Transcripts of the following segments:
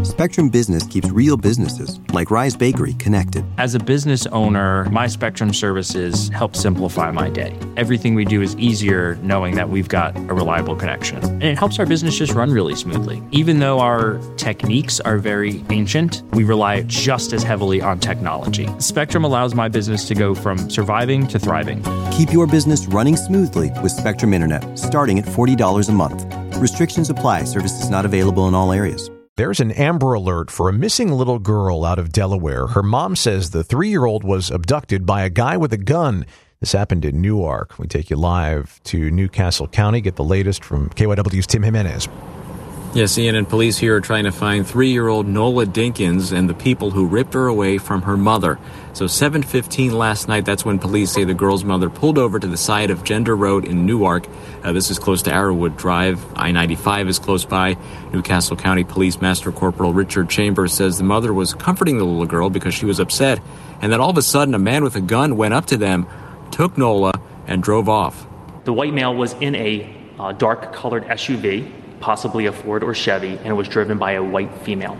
Spectrum Business keeps real businesses, like Rise Bakery, connected. As a business owner, my Spectrum services help simplify my day. Everything we do is easier knowing that we've got a reliable connection. And it helps our business just run really smoothly. Even though our techniques are very ancient, we rely just as heavily on technology. Spectrum allows my business to go from surviving to thriving. Keep your business running smoothly with Spectrum Internet, starting at $40 a month. Restrictions apply. Services not available in all areas. There's an Amber Alert for a missing little girl out of Delaware. Her mom says the 3-year-old was abducted by a guy with a gun. This happened in Newark. We take you live to Newcastle County. Get the latest from KYW's Tim Jimenez. Yes, Ian, and police here are trying to find 3-year-old Nola Dinkins and the people who ripped her away from her mother. So 7:15 last night, that's when police say the girl's mother pulled over to the side of Gender Road in Newark. This is close to Arrowwood Drive. I-95 is close by. Newcastle County Police Master Corporal Richard Chambers says the mother was comforting the little girl because she was upset, and then all of a sudden a man with a gun went up to them, took Nola, and drove off. The white male was in a dark-colored SUV, possibly a Ford or Chevy, and it was driven by a white female.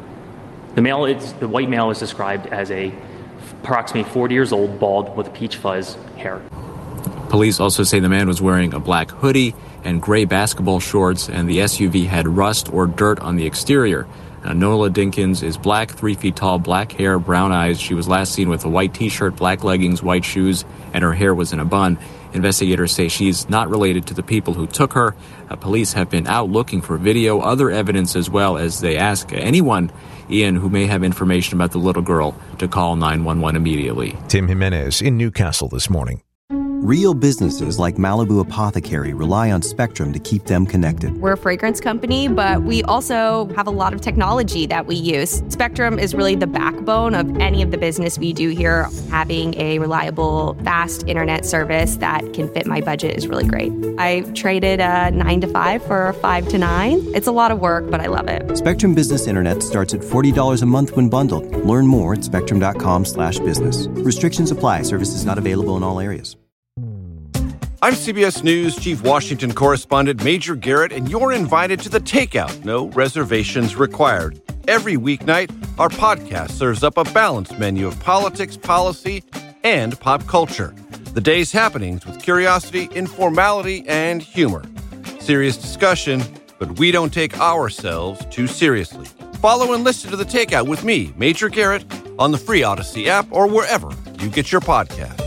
The white male is described as approximately 40 years old, bald with peach fuzz hair. Police also say the man was wearing a black hoodie and gray basketball shorts, and the SUV had rust or dirt on the exterior. Nola Dinkins is black, 3 feet tall, black hair, brown eyes. She was last seen with a white T-shirt, black leggings, white shoes, and her hair was in a bun. Investigators say she's not related to the people who took her. Police have been out looking for video, other evidence, as well as they ask anyone, Ian, who may have information about the little girl to call 911 immediately. Tim Jimenez in Newcastle this morning. Real businesses like Malibu Apothecary rely on Spectrum to keep them connected. We're a fragrance company, but we also have a lot of technology that we use. Spectrum is really the backbone of any of the business we do here. Having a reliable, fast internet service that can fit my budget is really great. I traded a 9 to 5 for a 5 to 9. It's a lot of work, but I love it. Spectrum Business Internet starts at $40 a month when bundled. Learn more at spectrum.com/business. Restrictions apply. Services not available in all areas. I'm CBS News Chief Washington Correspondent Major Garrett, and you're invited to The Takeout. No reservations required. Every weeknight, our podcast serves up a balanced menu of politics, policy, and pop culture. The day's happenings with curiosity, informality, and humor. Serious discussion, but we don't take ourselves too seriously. Follow and listen to The Takeout with me, Major Garrett, on the free Odyssey app or wherever you get your podcasts.